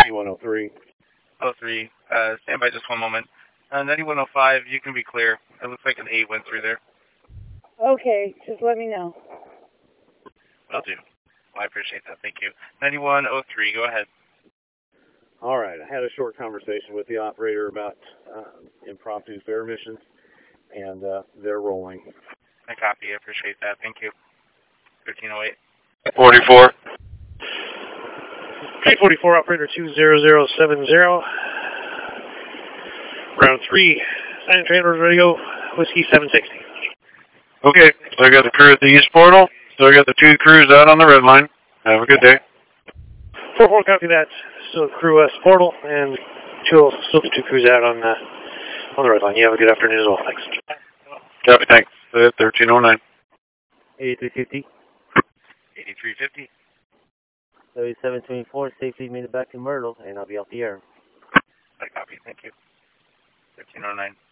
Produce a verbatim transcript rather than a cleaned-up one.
ninety-one oh three. oh three, uh, stand by just one moment. Uh, ninety-one oh five, you can be clear. It looks like an eight went through there. Okay, just let me know. Will do. Well, I appreciate that. Thank you. ninety-one oh three, go ahead. All right, I had a short conversation with the operator about uh, impromptu fare missions, and uh, they're rolling. I copy. I appreciate that. Thank you. thirteen oh eight. forty-four. three forty-four, operator two zero zero seven zero. Round three, sign trailers ready to go, Whiskey seven sixty. Okay, so I got the crew at the east portal, so I got the two crews out on the red line. Have a good day. four four, copy that. Still crew west portal, and still, still the two crews out on the, on the red line. You have a good afternoon as well, thanks. Copy, thanks. Uh, thirteen oh nine. eighty-three fifty. eighty-three fifty. thirty-seven twenty-four, safely made it back to Myrtle, and I'll be off the air. I copy. Thank you. thirteen oh nine.